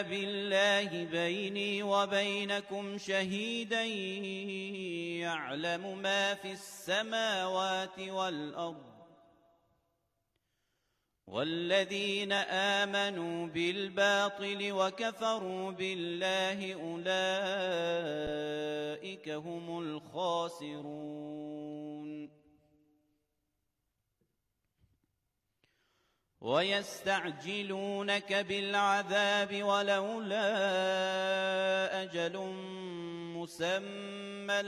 بالله بيني وبينكم شهيدا يعلم ما في السماوات والأرض والذين آمنوا بالباطل وكفروا بالله أولئك هم الخاسرون ويستعجلونك بالعذاب ولولا أجل مسمى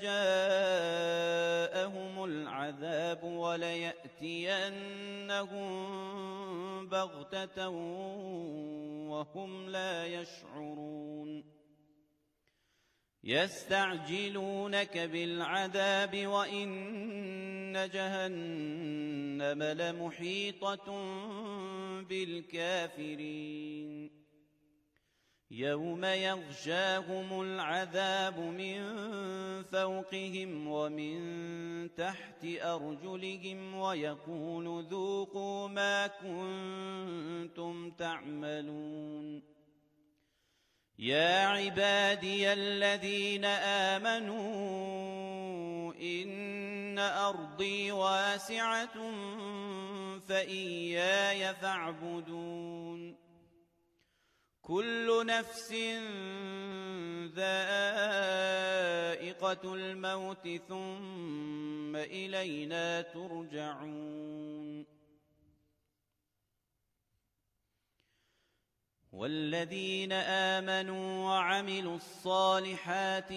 لجاءهم العذاب وليأتينهم بغتة وهم لا يشعرون يستعجلونك بالعذاب وإن جهنم لمحيطة بالكافرين يوم يغشاهم العذاب من فوقهم ومن تحت أرجلهم ويقول ذوقوا ما كنتم تعملون يا عبادي الذين آمنوا إن أرضي واسعة فإياي فاعبدون كل نفس ذائقة الموت ثم إلينا ترجعون والذين آمنوا وعملوا الصالحات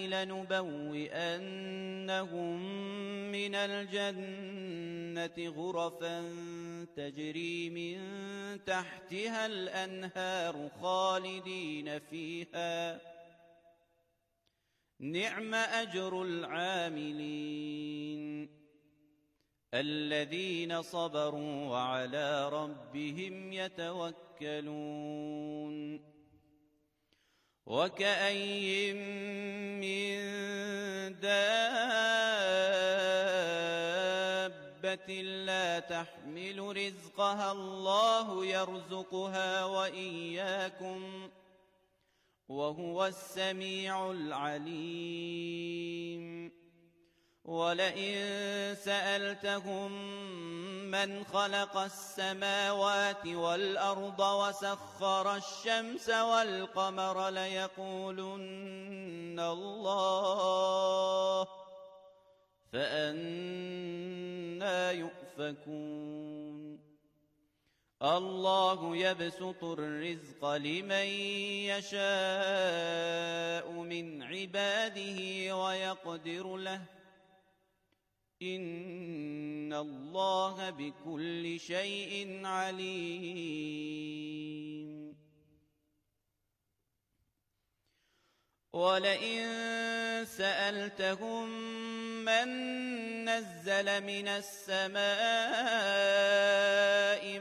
لنبوئنهم من الجنة غرفا تجري من تحتها الأنهار خالدين فيها نعم أجر العاملين الذين صبروا وعلى ربهم يتوكلون وكأين من دابة لا تحمل رزقها الله يرزقها وإياكم وهو السميع العليم ولئن سألتهم من خلق السماوات والأرض وسخر الشمس والقمر ليقولن الله فأنى يؤفكون الله يبسط الرزق لمن يشاء من عباده ويقدر له إن الله بكل شيء عليم ولئن سألتهم من نزل من السماء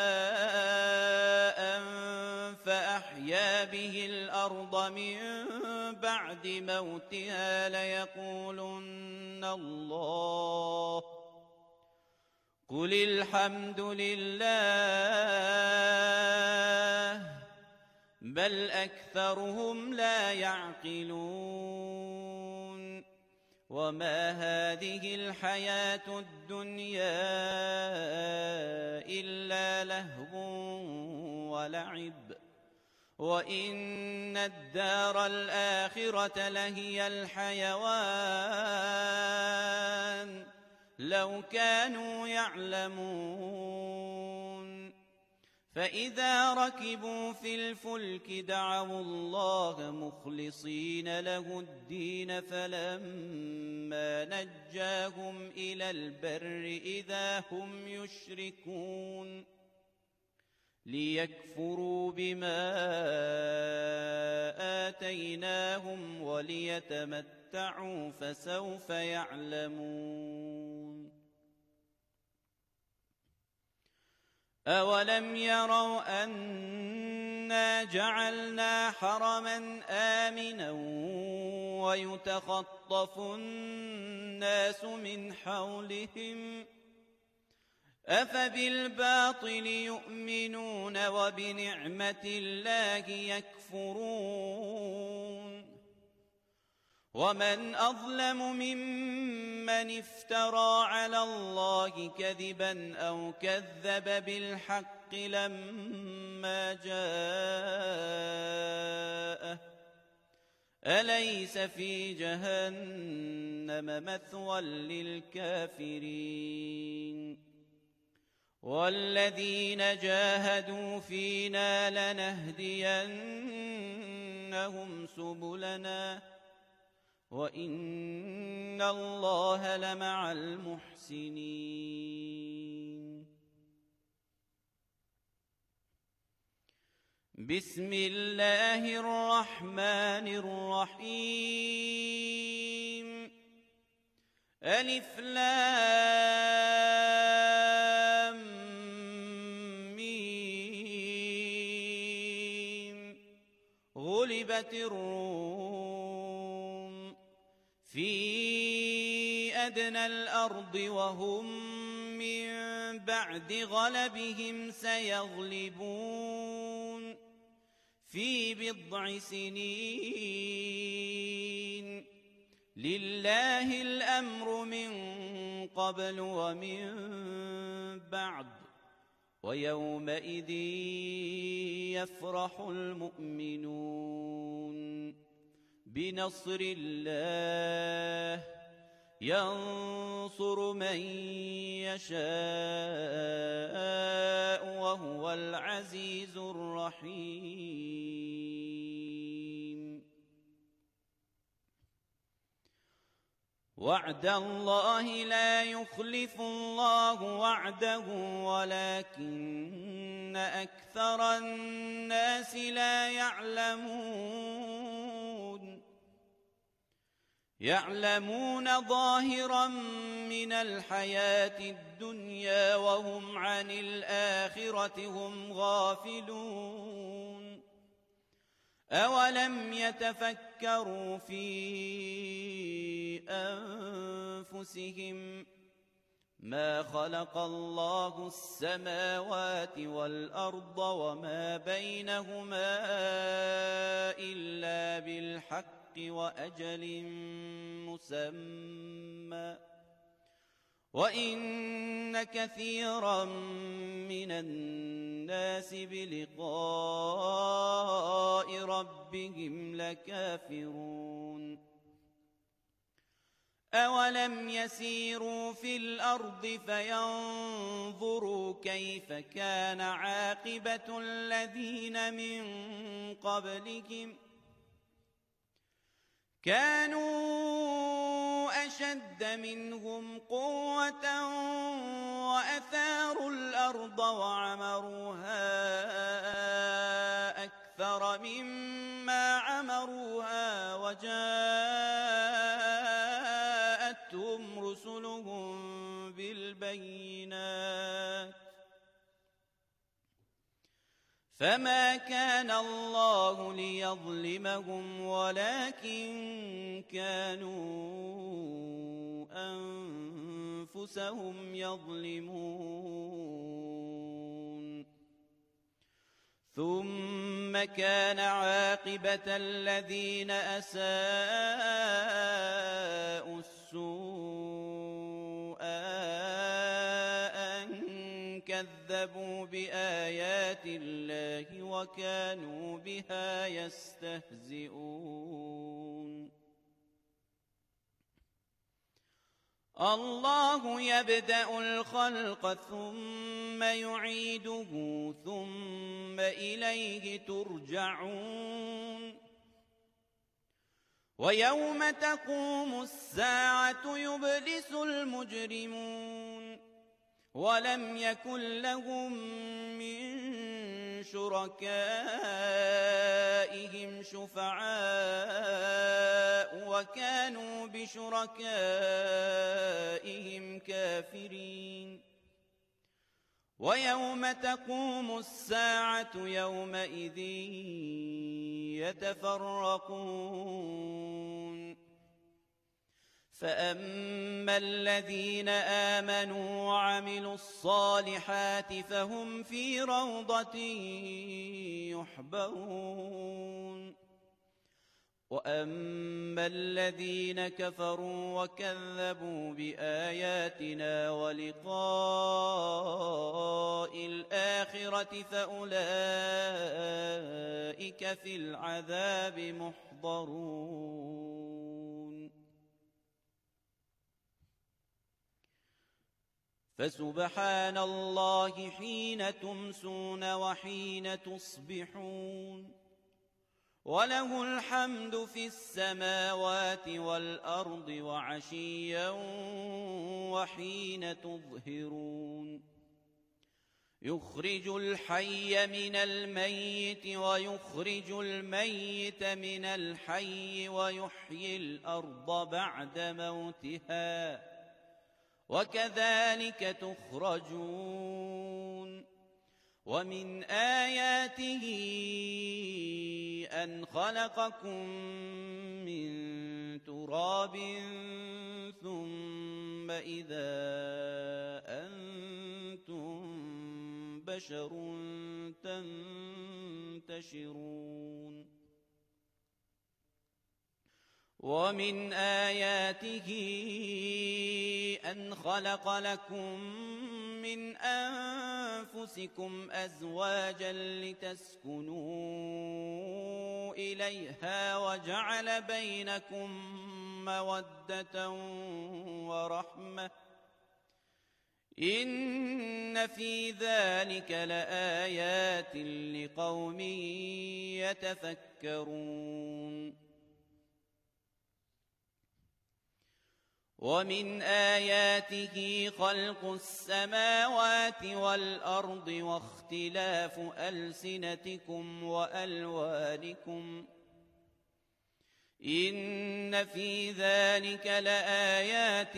ماء فأحيا به الأرض من بعد موتها ليقولن الله قل الحمد لله بل أكثرهم لا يعقلون وما هذه الحياة الدنيا إلا لهو ولعب وإن الدار الآخرة لهي الحيوان لو كانوا يعلمون فإذا ركبوا في الفلك دعوا الله مخلصين له الدين فلما نجاهم إلى البر إذا هم يشركون ليكفروا بما آتيناهم وليتمتعوا فسوف يعلمون أولم يروا أنا جعلنا حرما آمنا ويتخطف الناس من حولهم أفبالباطل يؤمنون وبنعمة الله يكفرون ومن أظلم ممن افترى على الله كذبا أو كذب بالحق لما جاءه أليس في جهنم مثوى للكافرين والذين جاهدوا فينا لنهدينهم سبلنا وإن الله لمع المحسنين بسم الله الرحمن الرحيم ألف لام ميم غلبت الروم في أدنى الأرض وهم من بعد غلبهم سيغلبون في بضع سنين لله الأمر من قبل ومن بعد ويومئذ يفرح المؤمنون بنصر الله ينصر من يشاء وهو العزيز الرحيم وعد الله لا يخلف الله وعده ولكن أكثر الناس لا يعلمون ظاهرا من الحياة الدنيا وهم عن الآخرة هم غافلون أولم يتفكروا في أنفسهم ما خلق الله السماوات والأرض وما بينهما إلا بالحق وأجل مسمى وإن كثيرا من الناس بلقاء ربهم لكافرون أولم يسيروا في الأرض فينظروا كيف كان عاقبة الذين من قبلهم كانوا أشد منهم قوة وأثاروا الأرض وعمروها أكثر مما عمروها وجاءتهم رسلهم بالبينات فما كان الله ليظلمهم ولكن كانوا أنفسهم يظلمون ثم كان عاقبة الذين أساءوا السوء أن كذبوا بآيات الله وكانوا بها يستهزئون الله يبدأ الخلق ثم يعيده ثم إليه ترجعون ويوم تقوم الساعة يبلس المجرمون ولم يكن لهم من شركائهم شفعاء وكانوا بشركائهم كافرين ويوم تقوم الساعة يومئذ يتفرقون فأما الذين آمنوا وعملوا الصالحات فهم في روضة يحبرون وأما الذين كفروا وكذبوا بآياتنا ولقاء الآخرة فأولئك في العذاب محضرون فسبحان الله حين تمسون وحين تصبحون وله الحمد في السماوات والأرض وعشيا وحين تظهرون يخرج الحي من الميت ويخرج الميت من الحي ويحيي الأرض بعد موتها وكذلك تخرجون ومن آياته أن خلقكم من تراب ثم إذا أنتم بشر تنتشرون ومن آياته أن خلق لكم من أنفسكم أزواجا لتسكنوا إليها وجعل بينكم مودة ورحمة إن في ذلك لآيات لقوم يتفكرون ومن آياته خلق السماوات والأرض واختلاف ألسنتكم وألوانكم إن في ذلك لآيات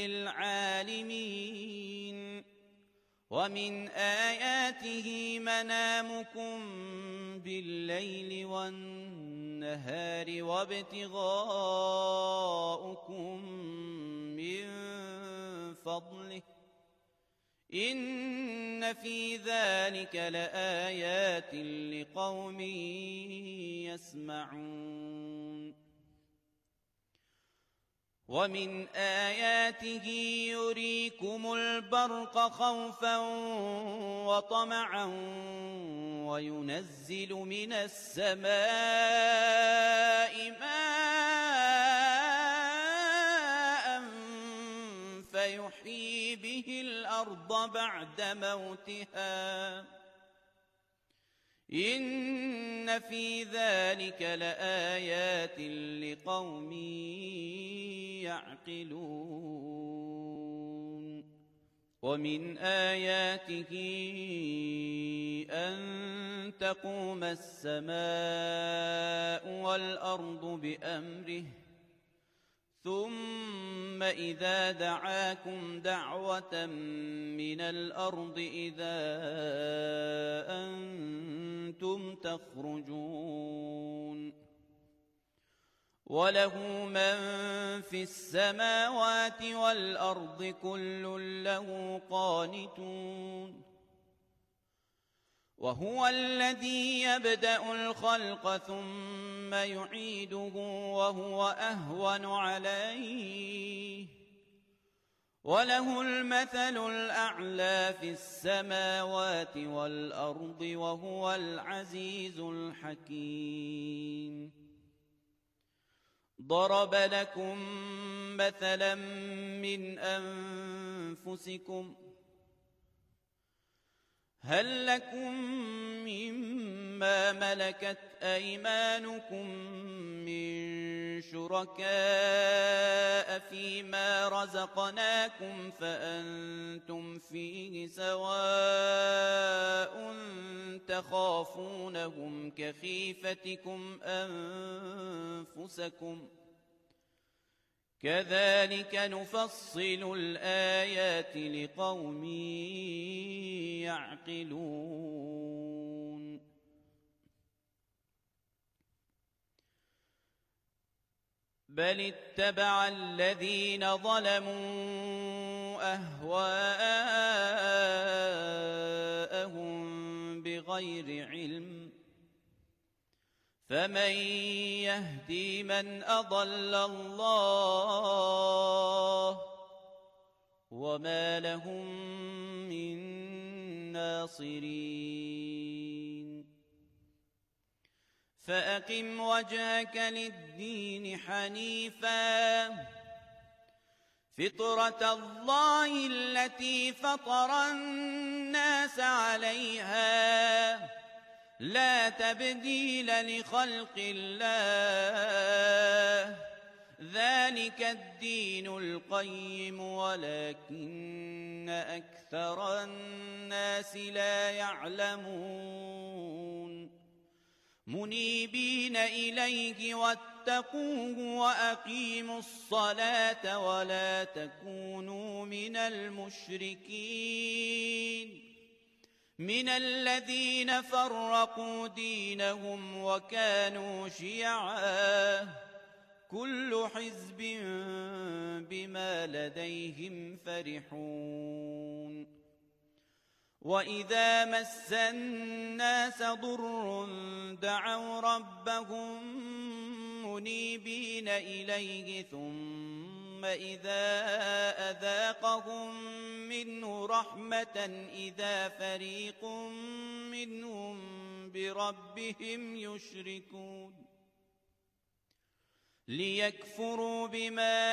للعالمين ومن آياته منامكم بالليل والنهار وابتغاؤكم من فضله إن في ذلك لآيات لقوم يسمعون ومن آياته يريكم البرق خوفا وطمعا وينزل من السماء ماء فيحيي به الأرض بعد موتها إن في ذلك لآيات لقوم يعقلون ومن آياته أن تقوم السماء والأرض بأمره ثم إذا دعاكم دعوة من الأرض إذا أنتم تخرجون وله من في السماوات والأرض كل له قانتون وهو الذي يبدأ الخلق ثم يعيده وهو أهون عليه وله المثل الأعلى في السماوات والأرض وهو العزيز الحكيم ضرب لكم مثلا من أنفسكم هل لكم مما ملكت أيمانكم من شركاء فيما رزقناكم فأنتم فيه سواء تخافونهم كخيفتكم أنفسكم كذلك نفصل الآيات لقوم يعقلون بل اتبع الذين ظلموا أهواءهم بغير علم فمن يهدي من أضل الله وما لهم من ناصرين فأقم وجهك للدين حنيفا فطرة الله التي فطر الناس عليها لا تبديل لخلق الله ذلك الدين القيم ولكن أكثر الناس لا يعلمون منيبين إليه واتقوه وأقيموا الصلاة ولا تكونوا من المشركين من الذين فرقوا دينهم وكانوا شيعا كل حزب بما لديهم فرحون وإذا مس الناس ضر دعوا ربهم منيبين إليه ثم إذا أذاقهم منه رحمة إذا فريق منهم بربهم يشركون ليكفروا بما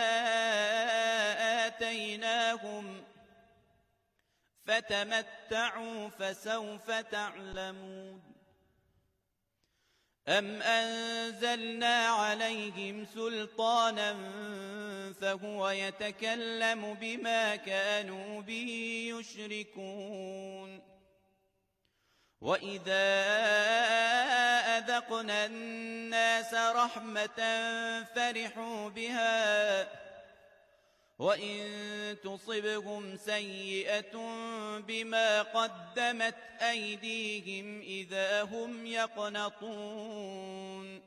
آتيناهم فتمتعوا فسوف تعلمون أم أنزلنا عليهم سلطانا فهو يتكلم بما كانوا به يشركون وإذا أذقنا الناس رحمة فرحوا بها وإن تصبهم سيئة بما قدمت أيديهم إذا هم يقنطون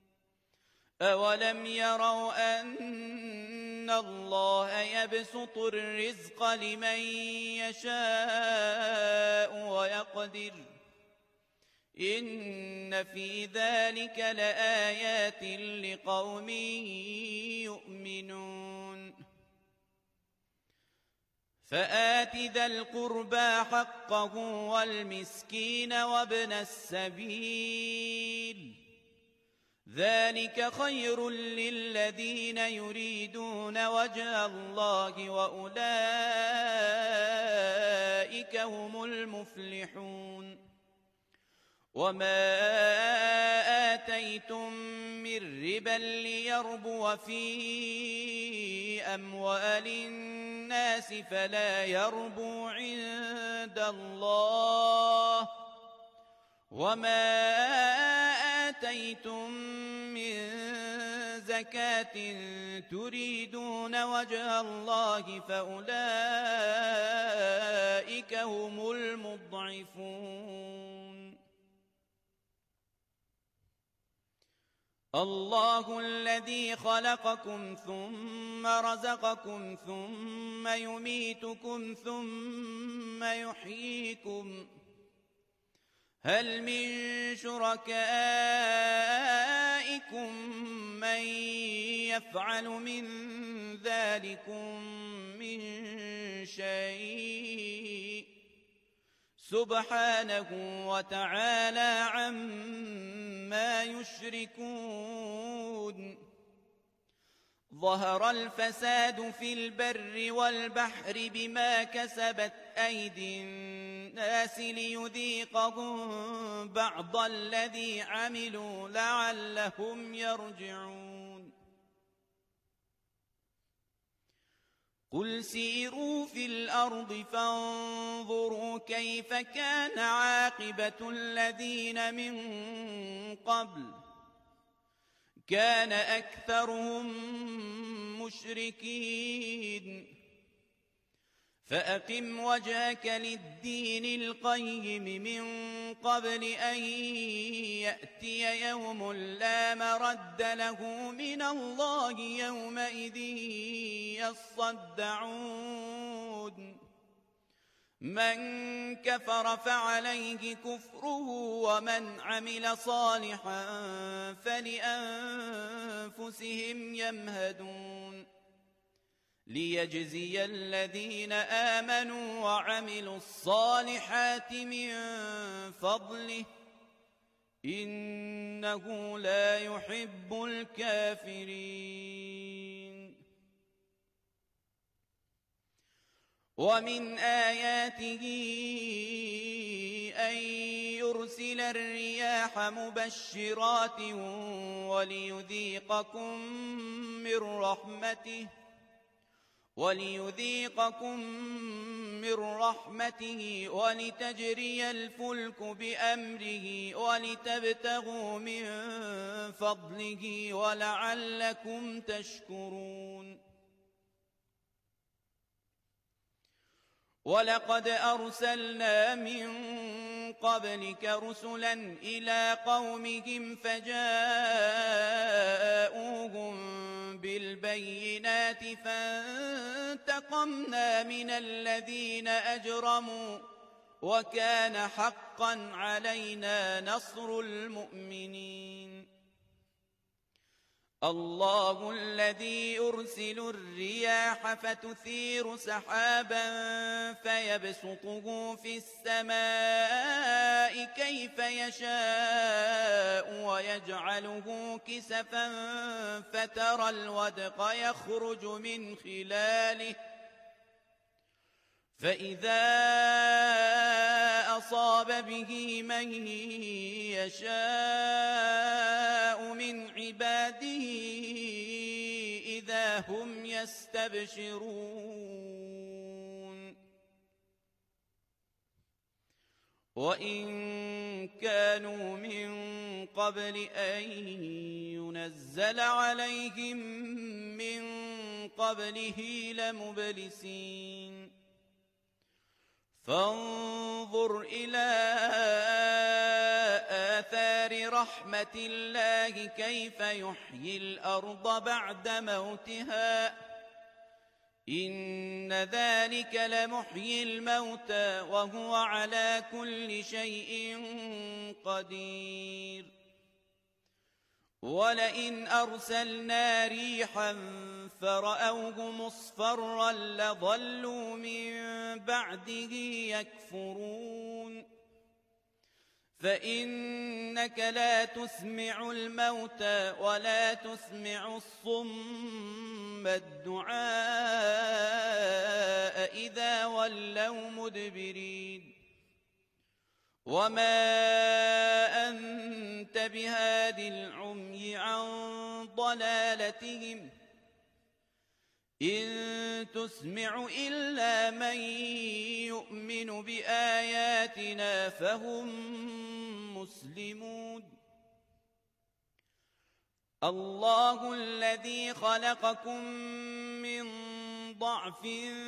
أولم يروا أن الله يبسط الرزق لمن يشاء ويقدر إن في ذلك لآيات لقوم يؤمنون فآت ذا القربى حقه والمسكين وابن السبيل ذلك خير للذين يريدون وجه الله وأولئك هم المفلحون وما آتيتم من ربا ليربو في أموال الناس فلا يربو عند الله وما آتيتم من زكاة تريدون وجه الله فأولئك هم المضعفون الله الذي خلقكم ثم رزقكم ثم يميتكم ثم يحييكم هل من شركائكم من يفعل من ذلكم من شيء سبحانه وتعالى عما يشركون ظهر الفساد في البر والبحر بما كسبت أيدي الناس ليذيقهم بعض الذي عملوا لعلهم يرجعون قل سيروا في الأرض فانظروا كيف كان عاقبة الذين من قبل كان أكثرهم مشركين فأقم وجهك للدين القيم من قبل أن يأتي يوم لا مرد له من الله يومئذ يصدعون من كفر فعليه كفره ومن عمل صالحا فلأنفسهم يمهدون ليجزي الذين آمنوا وعملوا الصالحات من فضله إنه لا يحب الكافرين ومن آياته أن يرسل الرياح مبشرات وليذيقكم من رحمته ولتجري الفلك بأمره ولتبتغوا من فضله ولعلكم تشكرون ولقد أرسلنا من قبلك رسلا إلى قومهم فجاءوهم بالبينات فانتقمنا من الذين أجرموا وكان حقا علينا نصر المؤمنين الله الذي يرسل الرياح فتثير سحابا فيبسطه في السماء كيف يشاء ويجعله كسفا فترى الودق يخرج من خلاله فإذا أصاب به من يشاء من عباده إذا هم يستبشرون وإن كانوا من قبل أن ينزل عليهم من قبله لمبلسين فانظر إلى آثار رحمة الله كيف يحيي الأرض بعد موتها إن ذلك لمحيي الموتى وهو على كل شيء قدير ولئن أرسلنا ريحا فرأوه مصفرا لظلوا من بعده يكفرون فإنك لا تسمع الموتى ولا تسمع الصم الدعاء إذا ولوا مدبرين وما أنت بهاد العمي عن ضلالتهم إن تسمع إلا من يؤمن بآياتنا فهم مسلمون الله الذي خلقكم من ضعف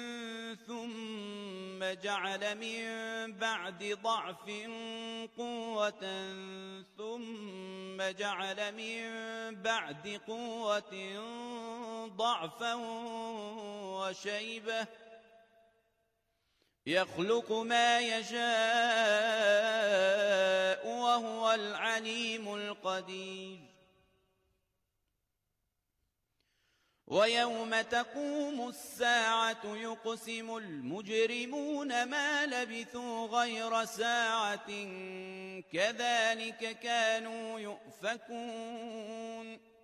ثم جعل من بعد ضعف قوة ثم جعل من بعد قوة ضعفا وشيبة يخلق ما يشاء وهو العليم القدير ويوم تقوم الساعة يقسم المجرمون ما لبثوا غير ساعة كذلك كانوا يؤفكون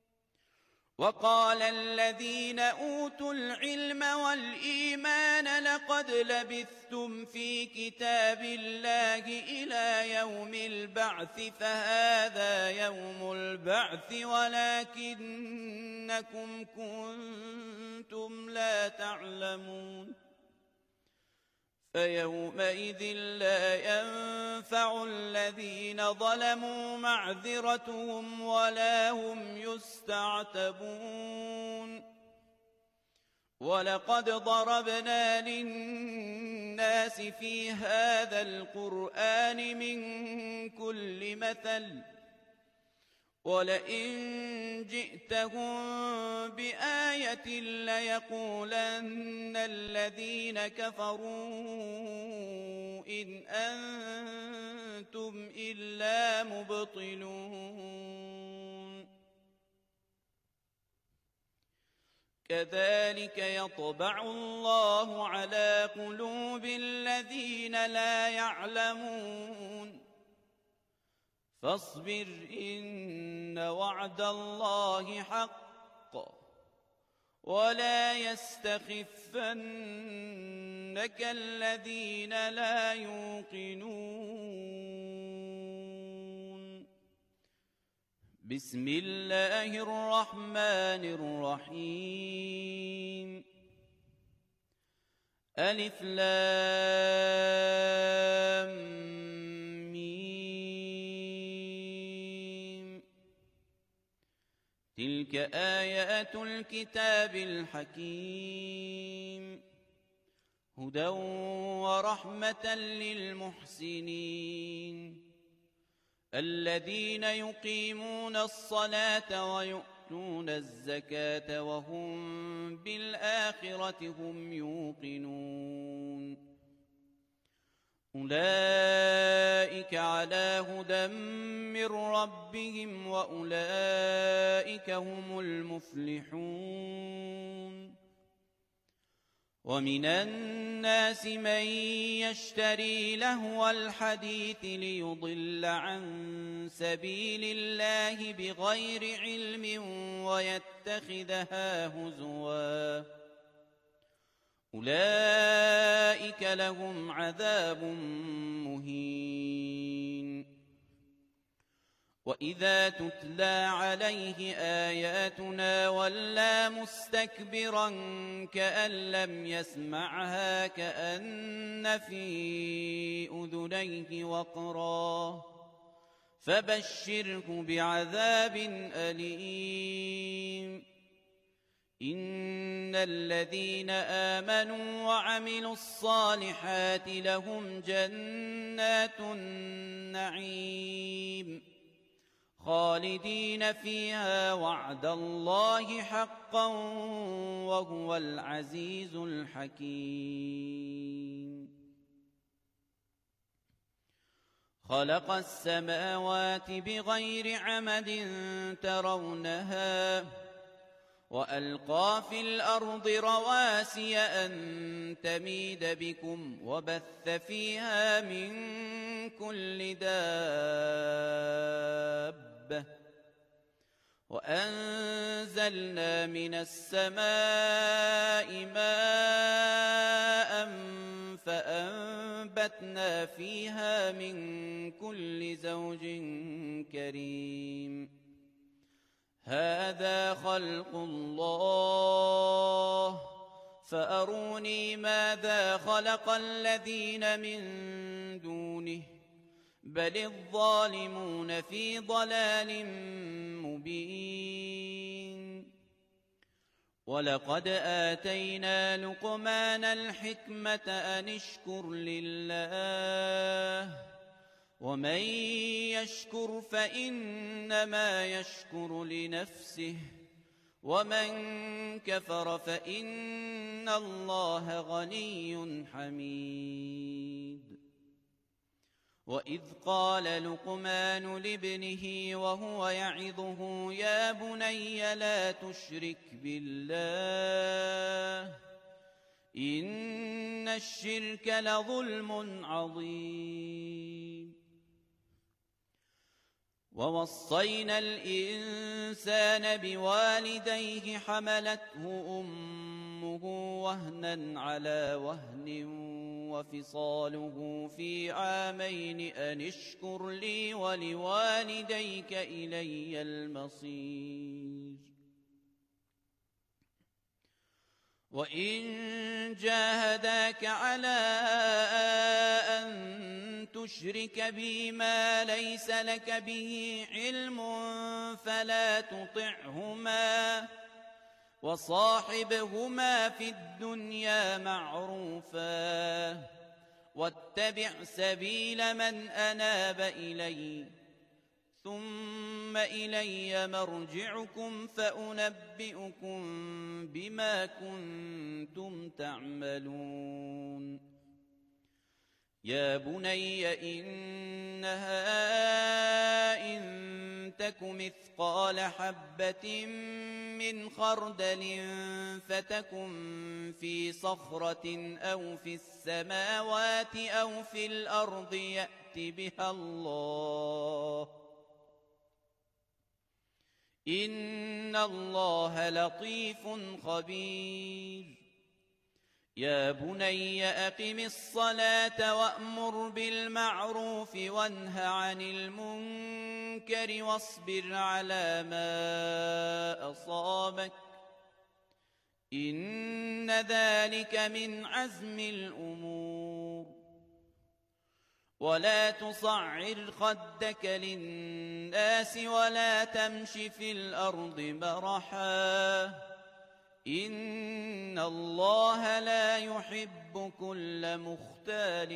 وقال الذين أوتوا العلم والإيمان لقد لبثتم في كتاب الله إلى يوم البعث فهذا يوم البعث ولكنكم كنتم لا تعلمون فيومئذ لا ينفع الذين ظلموا معذرتهم ولا هم يستعتبون ولقد ضربنا للناس في هذا القرآن من كل مثل ولئن جئتهم بآية ليقولن الذين كفروا إن أنتم إلا مبطلون كذلك يطبع الله على قلوب الذين لا يعلمون فاصبر إن وعد الله حق ولا يستخفنك الذين لا يوقنون بسم الله الرحمن الرحيم ألف لام تلك آيات الكتاب الحكيم هدى ورحمة للمحسنين الذين يقيمون الصلاة ويؤتون الزكاة وهم بالآخرة هم يوقنون أولئك على هدى من ربهم وأولئك هم المفلحون ومن الناس من يشتري لهو الحديث ليضل عن سبيل الله بغير علم ويتخذها هزوا أولئك لهم عذاب مهين وإذا تتلى عليه آياتنا ولى مستكبرا كأن لم يسمعها كأن في أذنيه وقرا فبشره بعذاب أليم إن الذين آمنوا وعملوا الصالحات لهم جنات النعيم خالدين فيها وعد الله حقا وهو العزيز الحكيم خلق السماوات بغير عمد ترونها وألقى في الأرض رواسي أن تميد بكم وبث فيها من كل دابة وأنزلنا من السماء ماء فأنبتنا فيها من كل زوج كريم هذا خلق الله فأروني ماذا خلق الذين من دونه بل الظالمون في ضلال مبين ولقد آتينا لقمان الحكمة أن اشكر لله ومن يشكر فإنما يشكر لنفسه ومن كفر فإن الله غني حميد وإذ قال لقمان لابنه وهو يعظه يا بني لا تشرك بالله إن الشرك لظلم عظيم ووصينا الإنسان بوالديه حملته أمه وهنا على وهن وفصاله في عامين أن اشكر لي ولوالديك إلي المصير وإن جاهداك على أن تشرك بي ما ليس لك به علم فلا تطعهما وصاحبهما في الدنيا معروفا واتبع سبيل من أناب إلي ثم إلي مرجعكم فأنبئكم بما كنتم تعملون يا بني إنها إن تك مثقال حبة من خردل فتكن في صخرة أو في السماوات أو في الأرض يأت بها الله إن الله لطيف خبير يا بني أقم الصلاة وأمر بالمعروف وانه عن المنكر واصبر على ما أصابك إن ذلك من عزم الأمور ولا تصعر خدك للناس ولا تمش في الأرض مرحا إن الله لا يحب كل مختال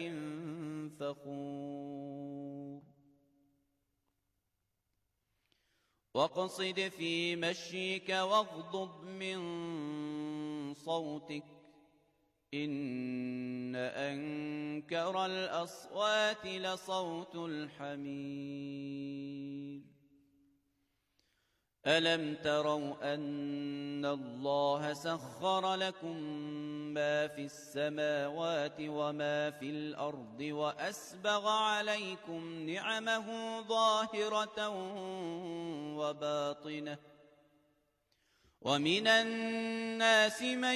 فخور واقصد في مشيك واغضض من صوتك إن أنكر الأصوات لصوت الحمير ألم تروا أن الله سخر لكم ما في السماوات وما في الأرض وأسبغ عليكم نعمه ظاهرة وباطنة ومن الناس من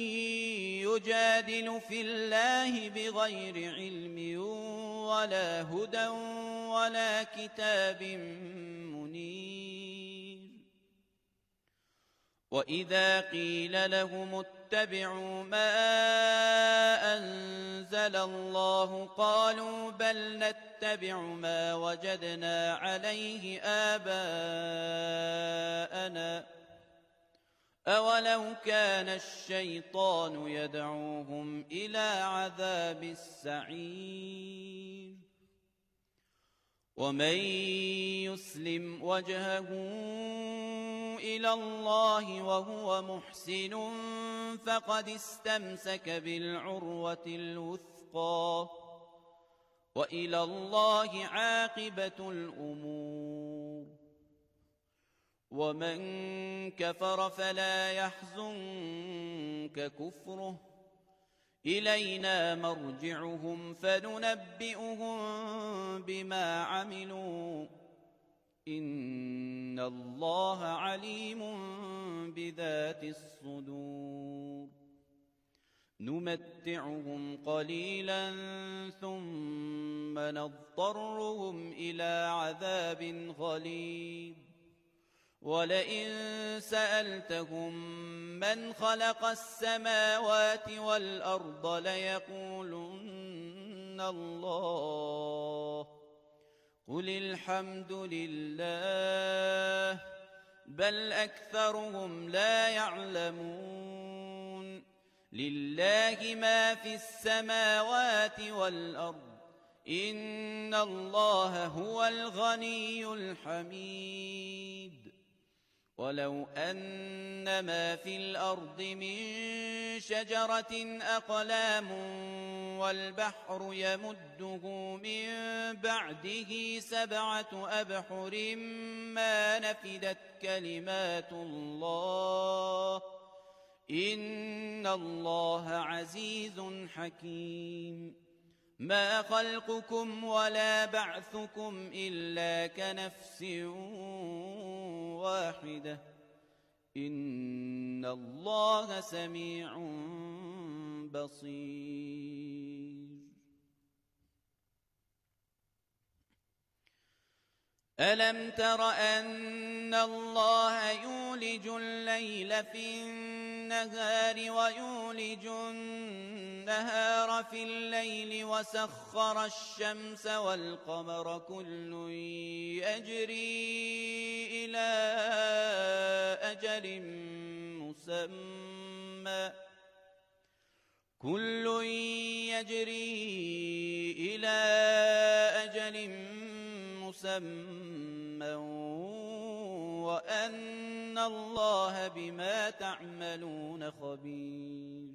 يجادل في الله بغير علم ولا هدى ولا كتاب منير وإذا قيل لهم اتبعوا ما أنزل الله قالوا بل نتبع ما وجدنا عليه آباءنا أولو كان الشيطان يدعوهم إلى عذاب السعير ومن يسلم وجهه إلى الله وهو محسن فقد استمسك بالعروة الوثقى وإلى الله عاقبة الأمور ومن كفر فلا يحزنك كفره إلينا مرجعهم فننبئهم بما عملوا إن الله عليم بذات الصدور نمتعهم قليلا ثم نضطرهم إلى عذاب غليظ ولئن سألتهم من خلق السماوات والأرض ليقولن الله قل الحمد لله بل أكثرهم لا يعلمون لله ما في السماوات والأرض إن الله هو الغني الحميد ولو أن ما في الأرض من شجرة أقلام والبحر يمده من بعده 7 أبحر ما نفدت كلمات الله إن الله عزيز حكيم ما خلقكم ولا بعثكم إلا كنفس واحدة إن الله سميع بصير ألم تر أن الله يولج الليل في النهار ويولج النهار في الليل وسخر الشمس والقمر كل يجري إلى أجل مسمى مسمى كل يجري إلى أجل مسمى وأن الله بما تعملون خبير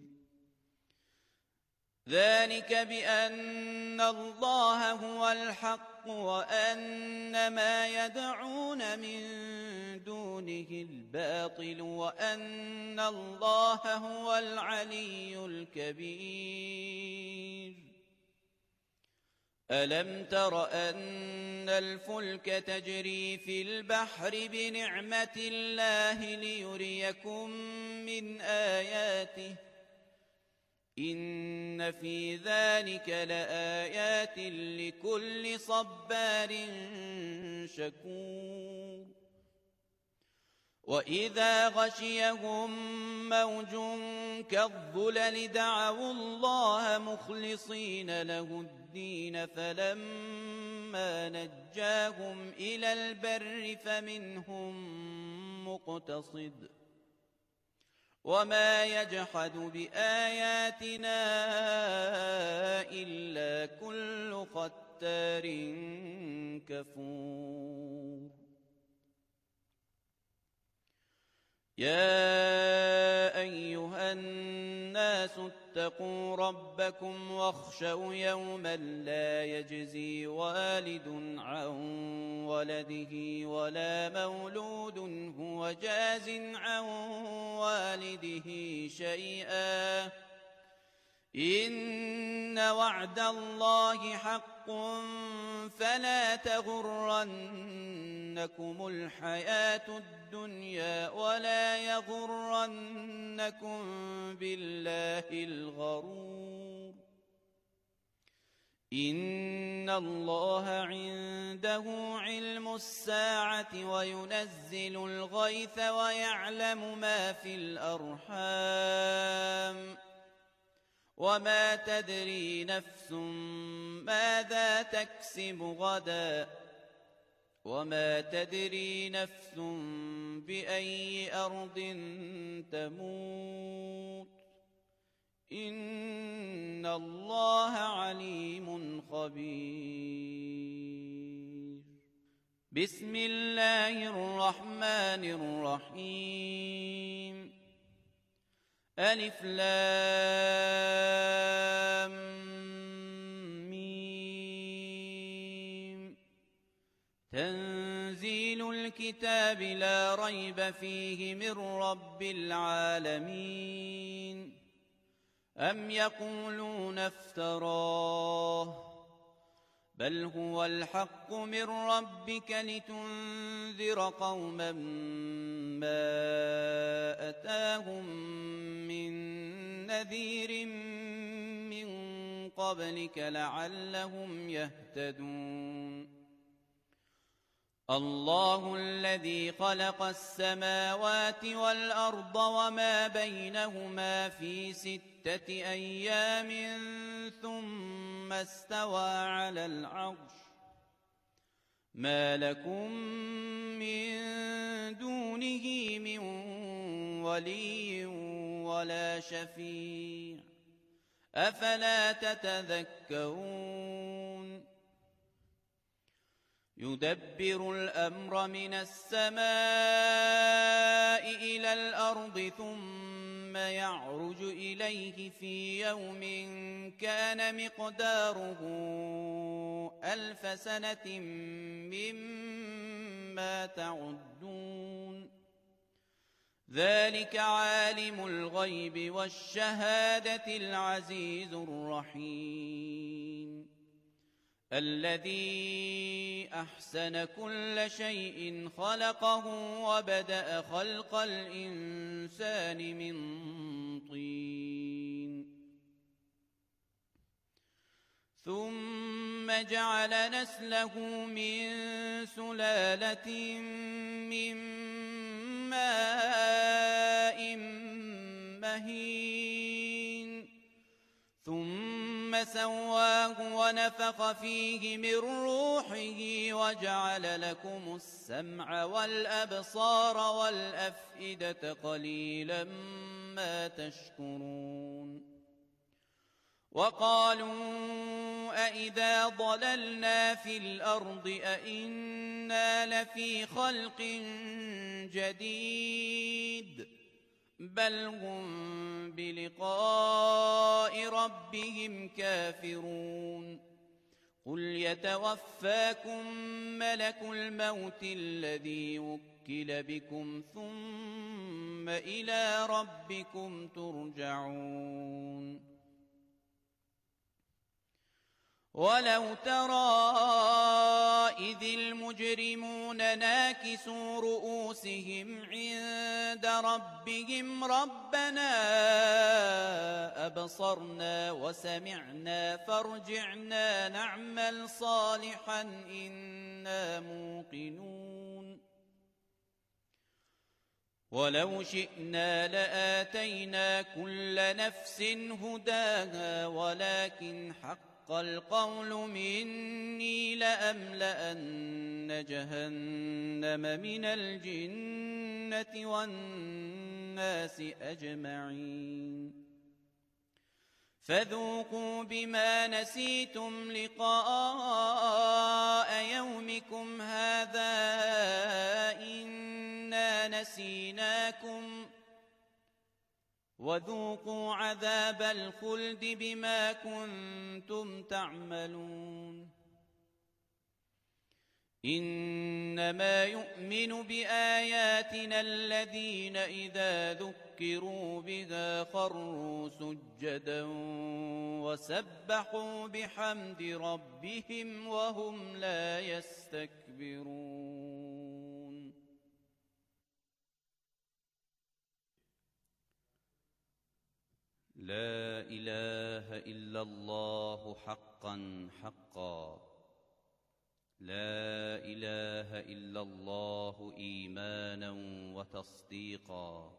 ذلك بأن الله هو الحق وأن ما يدعون من دونه الباطل وأن الله هو العلي الكبير ألم تر أن الفلك تجري في البحر بنعمة الله ليريكم من آياته إن في ذلك لآيات لكل صبار شكور وإذا غشيهم موج كالظلل دعوا الله مخلصين له الدين فلما نجاهم إلى البر فمنهم مقتصد وما يجحد بآياتنا إلا كل ختار كفور يا أيها الناس اتقوا ربكم واخشوا يوما لا يجزي والد عن ولده ولا مولود هو جاز عن والده شيئا إن وعد الله حق فلا تغرنكم الحياة الدنيا ولا يغرنكم بالله الغرور إن الله عنده علم الساعة وينزل الغيث ويعلم ما في الأرحام وما تدري نفس ماذا تكسب غدا وما تدري نفس بأي أرض تموت إن الله عليم خبير بسم الله الرحمن الرحيم ألف لام ميم تنزيل الكتاب لا ريب فيه من رب العالمين أم يقولون افتراه بل هو الحق من ربك لتنذر قوما ما أتاهم من نذير من قبلك لعلهم يهتدون الله الذي خلق السماوات والأرض وما بينهما في 6 أيام ثم استوى على العرش ما لكم من دونه من ولي ولا شفيع أفلا تتذكرون يدبر الأمر من السماء إلى الأرض ثم يعرج إليه في يوم كان مقداره 1000 سنة مما تعدون ذلك عالم الغيب والشهادة العزيز الرحيم الذي أحسن كل شيء خلقه وبدأ خلق الإنسان من طين ثم جعل نسله من سلالة من ماء مهين ثم فسواه ونفخ فيه من روحه وجعل لكم السمع والأبصار والأفئدة قليلا ما تشكرون وقالوا أإذا ضللنا في الأرض أإنا لفي خلق جديد بل هم بلقاء ربهم كافرون قل يتوفاكم ملك الموت الذي وكل بكم ثم إلى ربكم ترجعون ولو ترى إذ المجرمون ناكسوا رؤوسهم عند ربهم ربنا أبصرنا وسمعنا فارجعنا نعمل صالحا إنا موقنون ولو شئنا لآتينا كل نفس هداها ولكن حق القول مني لأملأن جهنم من الجنة والناس أجمعين فذوقوا بما نسيتم لقاء يومكم هذا إنا نسيناكم وذوقوا عذاب الخلد بما كنتم تعملون إنما يؤمن بآياتنا الذين إذا ذكروا بها خروا سجدا وسبحوا بحمد ربهم وهم لا يستكبرون لا إله إلا الله حقا حقا لا إله إلا الله إيمانا وتصديقا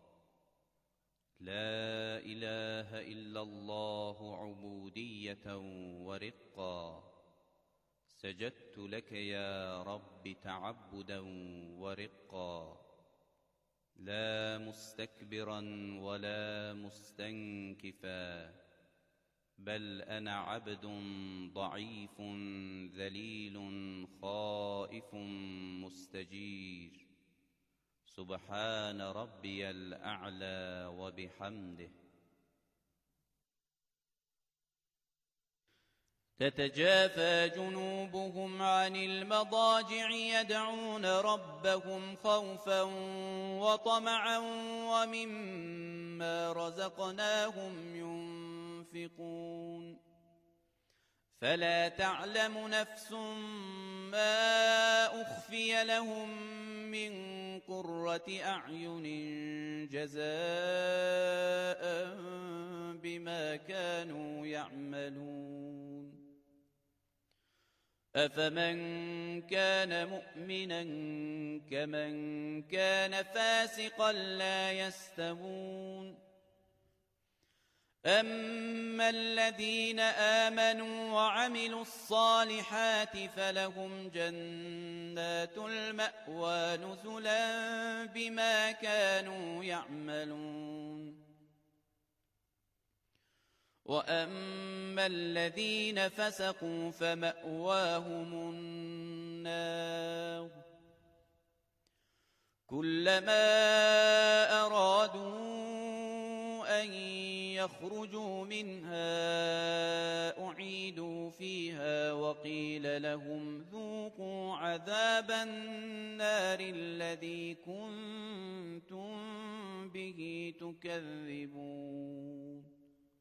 لا إله إلا الله عبودية ورقا سجدت لك يا رب تعبدا ورقا لا مستكبرا ولا مستنكفا بل أنا عبد ضعيف ذليل خائف مستجير سبحان ربي الأعلى وبحمده تتجافى جنوبهم عن المضاجع يدعون ربهم خوفا وطمعا ومما رزقناهم ينفقون فلا تعلم نفس ما أخفي لهم من قرة أعين جزاء بما كانوا يعملون أفمن كان مؤمنا كمن كان فاسقا لا يستوون أما الذين آمنوا وعملوا الصالحات فلهم جنات المأوى نزلا بما كانوا يعملون وأما الذين فسقوا فمأواهم النار كلما أرادوا أن يخرجوا منها أعيدوا فيها وقيل لهم ذوقوا عذاب النار الذي كنتم به تكذبون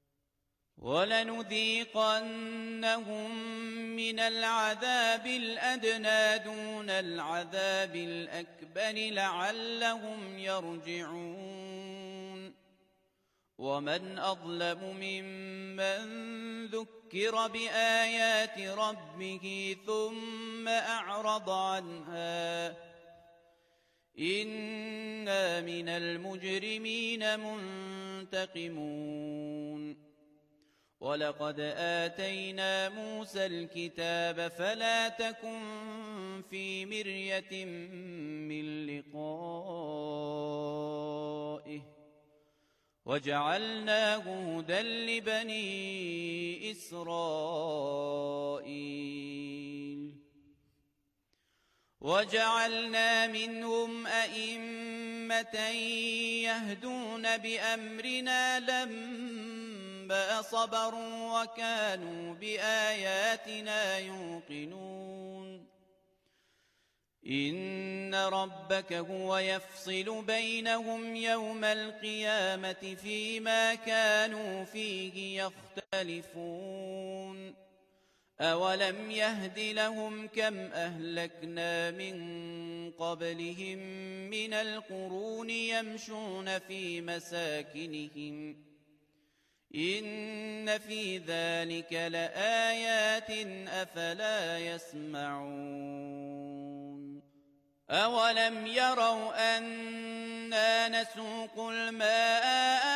ولنذيقنهم من العذاب الأدنى دون العذاب الأكبر لعلهم يرجعون ومن أظلم ممن ذكر بآيات ربه ثم أعرض عنها إنا من المجرمين منتقمون ولقد آتينا موسى الكتاب فلا تكن في مرية من لقائه وجعلناه هدى لبني إسرائيل وجعلنا منهم أئمة يهدون بأمرنا لما صبروا وكانوا بآياتنا يوقنون إن ربك هو يفصل بينهم يوم القيامة فيما كانوا فيه يختلفون أولم يهد لهم كم أهلكنا من قبلهم من القرون يمشون في مساكنهم إن في ذلك لآيات أفلا يسمعون أولم يروا أنا نسوق الماء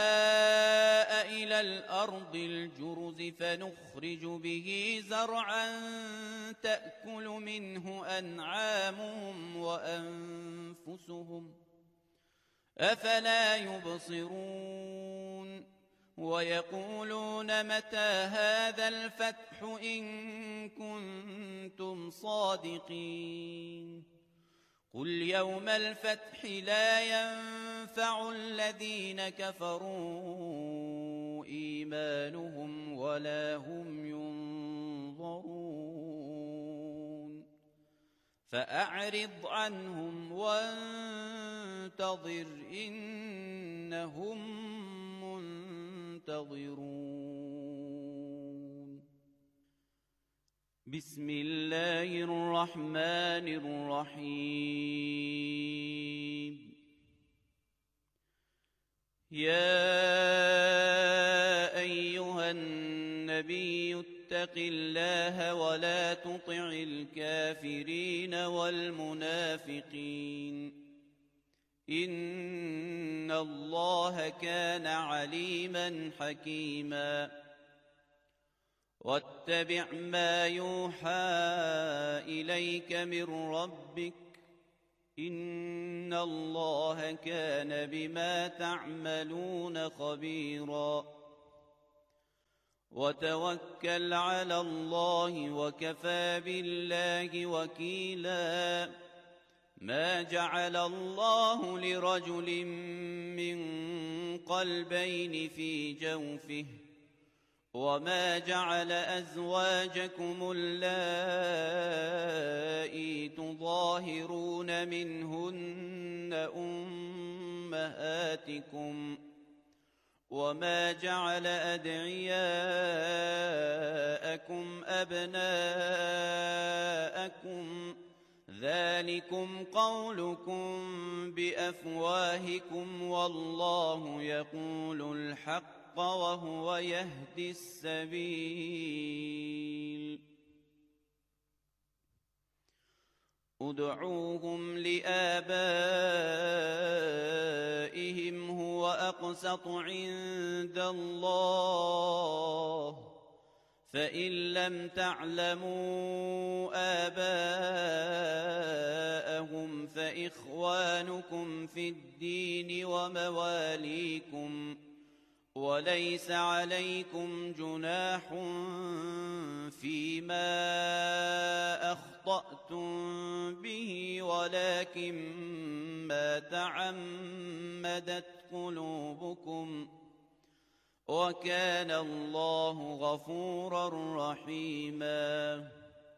إلى الأرض الجرز فنخرج به زرعا تأكل منه أنعامهم وأنفسهم أفلا يبصرون ويقولون متى هذا الفتح إن كنتم صادقين قل يوم الفتح لا ينفع الذين كفروا إيمانهم ولا هم ينظرون فأعرض عنهم وانتظر إنهم منتظرون بسم الله الرحمن الرحيم يا أيها النبي اتق الله ولا تطع الكافرين والمنافقين إن الله كان عليما حكيما واتبع ما يوحى إليك من ربك إن الله كان بما تعملون خبيرا وتوكل على الله وكفى بالله وكيلا ما جعل الله لرجل من قلبين في جوفه وما جعل أزواجكم اللائي تظاهرون منهن أمهاتكم وما جعل أدعياءكم أبناءكم ذلكم قولكم بأفواهكم والله يقول الحق وهو يهدي السبيل ادعوهم لآبائهم هو أقسط عند الله فإن لم تعلموا آباءهم فإخوانكم في الدين ومواليكم وليس عليكم جناح فيما أخطأتم به ولكن ما تعمدت قلوبكم وكان الله غفورا رحيما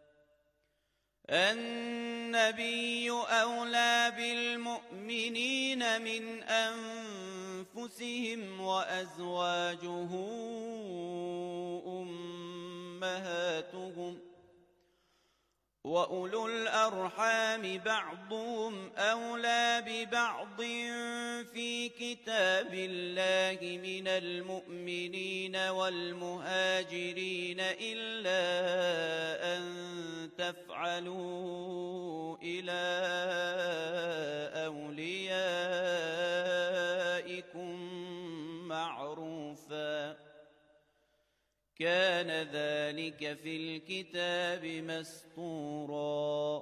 النبي أولى بالمؤمنين من أنفسهم وأزواجه أمهاتهم وأولو الأرحام بعضهم أولى ببعض في كتاب الله من المؤمنين والمهاجرين إلا أن تفعلوا إلى أوليائكم معروفا كان ذلك في الكتاب مسطورا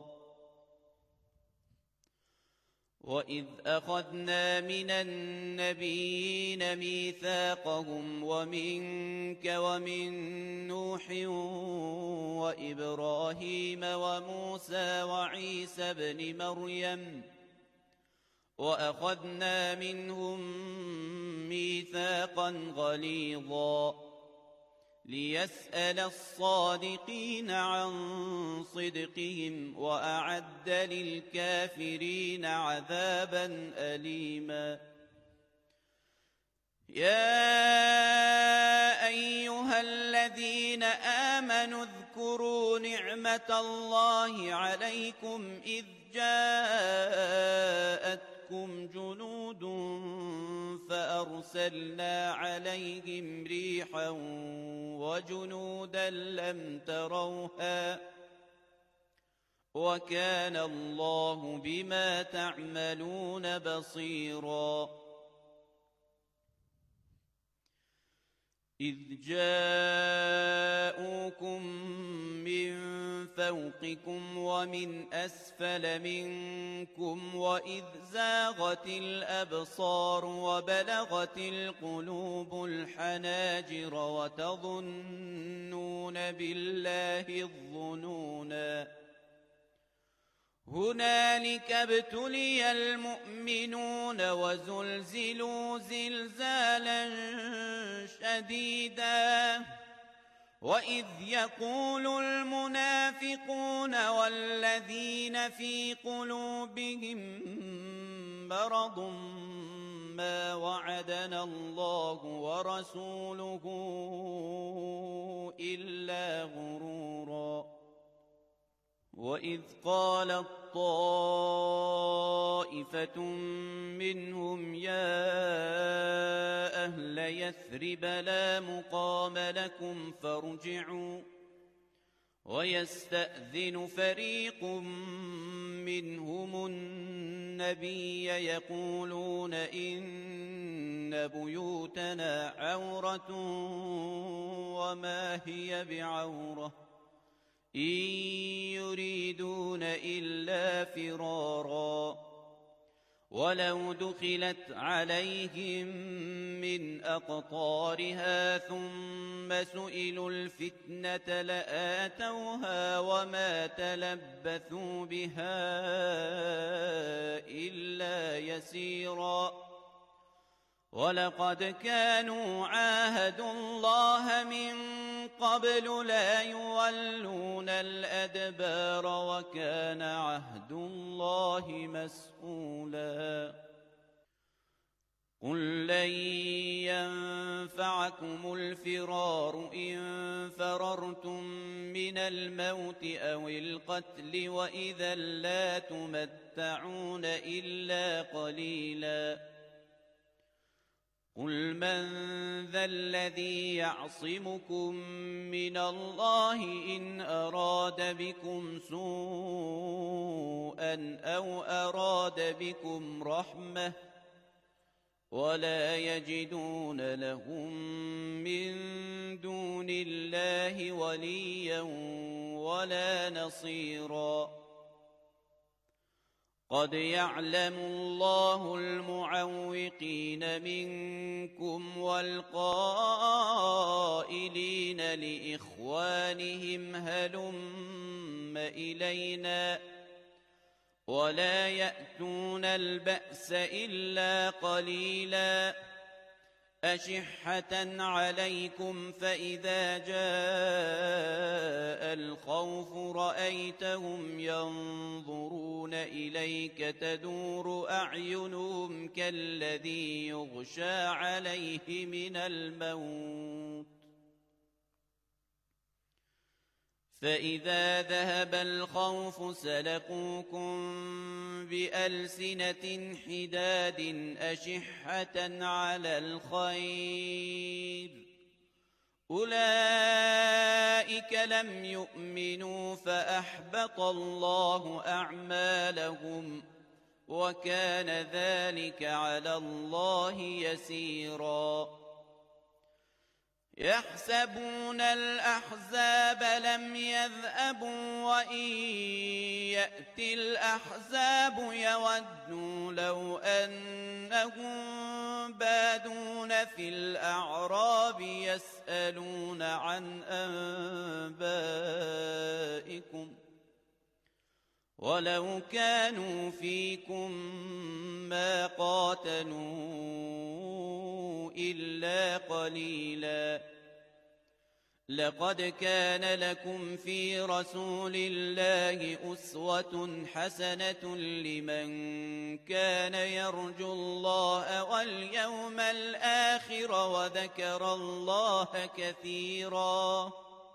وإذ أخذنا من النبيين ميثاقهم ومنك ومن نوح وإبراهيم وموسى وعيسى ابن مريم وأخذنا منهم ميثاقا غليظا ليسأل الصادقين عن صدقهم وأعد للكافرين عذابا أليما يا أيها الذين آمنوا اذكروا نعمة الله عليكم إذ جاءتكم جنود فأرسلنا عليهم ريحا وجنودا لم تروها وكان الله بما تعملون بصيرا إذ جاءوكم من فوقكم ومن أسفل منكم وإذ زاغت الأبصار وبلغت القلوب الحناجر وتظنون بالله الظنونا هنالك ابتلي المؤمنون وزلزلوا زلزالا شديدا وإذ يقول المنافقون والذين في قلوبهم مرض ما وعدنا الله ورسوله إلا غرورا وإذ قالت طائفة منهم يا أهل يثرب لا مقام لكم فارجعوا ويستأذن فريق منهم النبي يقولون إن بيوتنا عورة وما هي بعورة إن يريدون إلا فرارا ولو دخلت عليهم من أقطارها ثم سئلوا الفتنة لآتوها وما تلبثوا بها إلا يسيرا ولقد كانوا عاهدوا الله من قبل لا يولون الأدبار وكان عهد الله مسؤولا قل لن ينفعكم الفرار إن فررتم من الموت أو القتل وإذا لا تمتعون إلا قليلا قل من ذا الذي يعصمكم من الله إن أراد بكم سوءا أو أراد بكم رحمة ولا يجدون لهم من دون الله وليا ولا نصيرا قد يعلم الله المعوقين منكم والقائلين لإخوانهم هلم إلينا ولا يأتون البأس إلا قليلا أشحة عليكم فإذا جاء الخوف رأيتهم ينظرون إليك تدور أعينهم كالذي يغشى عليه من الموت فإذا ذهب الخوف سلقوكم بألسنة حداد أشحة على الخير أولئك لم يؤمنوا فأحبط الله أعمالهم وكان ذلك على الله يسيرا يحسبون الأحزاب لم يذهبوا وإن يأتي الأحزاب يودوا لو أنهم بادون في الأعراب يسألون عن أنبائكم ولو كانوا فيكم ما قاتلوا إلا قليلا لقد كان لكم في رسول الله أسوة حسنة لمن كان يرجو الله واليوم الآخر وذكر الله كثيرا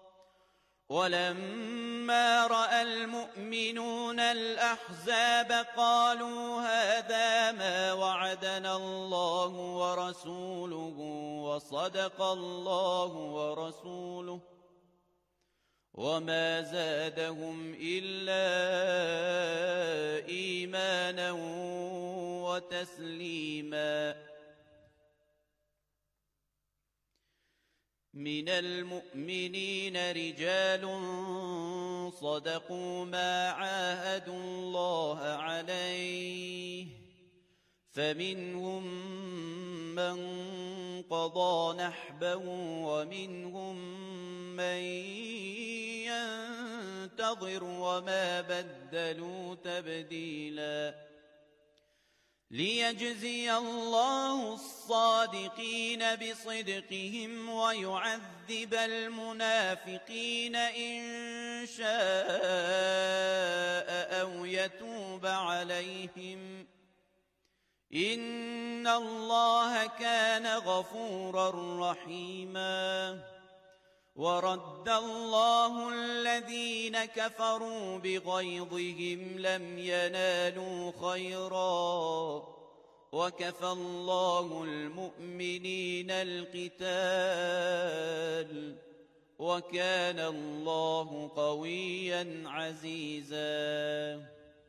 ولما رأى المؤمنون الأحزاب قالوا هذا ما وعدنا الله ورسوله وصدق الله ورسوله وما زادهم إلا إيمانا وتسليما من المؤمنين رجال صدقوا ما عاهدوا الله عليه فمنهم من قضى نحبه ومنهم من ينتظر وما بدلوا تبديلا ليجزي الله الصادقين بصدقهم ويعذب المنافقين إن شاء أو يتوب عليهم إن الله كان غفورا رحيما ورد الله الذين كفروا بغيظهم لم ينالوا خيرا وكفى الله المؤمنين القتال وكان الله قويا عزيزا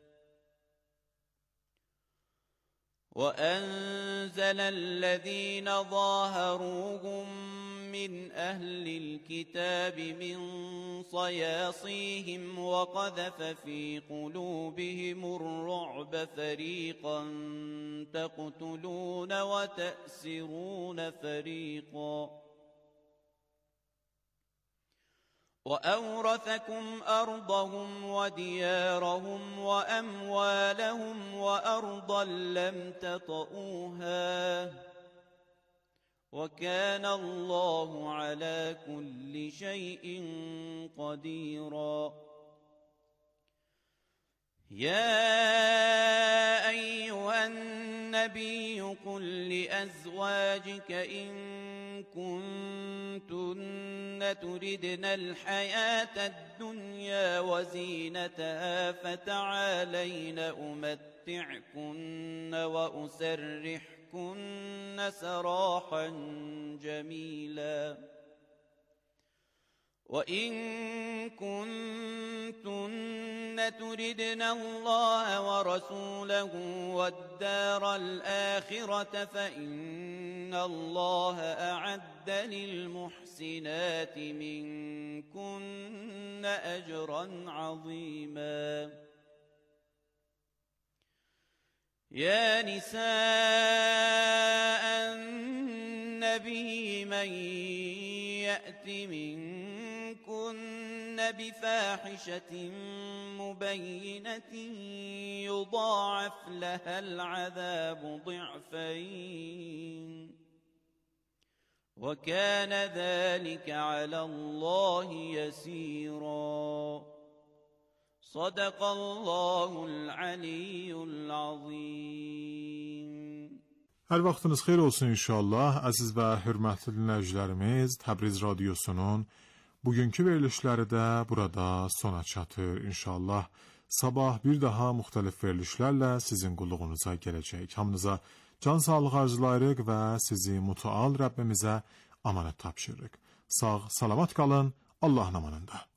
وأنزل الذين ظاهروهم من أهل الكتاب من صياصيهم وقذف في قلوبهم الرعب فريقا تقتلون وتأسرون فريقا وأورثكم أرضهم وديارهم وأموالهم وأرضا لم تطئوها وكان الله على كل شيء قديرا يا أيها النبي قل لأزواجك إن كنتن تردن الحياة الدنيا وزينتها فتعالين أمتعكن وأسرحكن سراحا جميلا وإن كنتن تردن الله ورسوله والدار الآخرة فإن الله أعد للمحسنات منكن أجرا عظيما يا نساء النبي من يأت منكن بفاحشة مبينة يضاعف لها العذاب ضعفين وكان ذلك على الله يسيرا صدق الله العلی العظیم. Hər vaxtınız xeyir olsun inşallah. Əziz və hörmətli dinləyicilərimiz, Təbriz Radiosunun bugünkü verilişləri də burada sona çatır inşallah. Sabah bir daha müxtəlif verilişlərlə sizin qulluğunuza gələcək. Hamınıza can sağlığı arzulayırıq və sizi mütəal Rəbbimizə amanət tapşırırıq. Sağ, salamat qalın, Allahın amanında.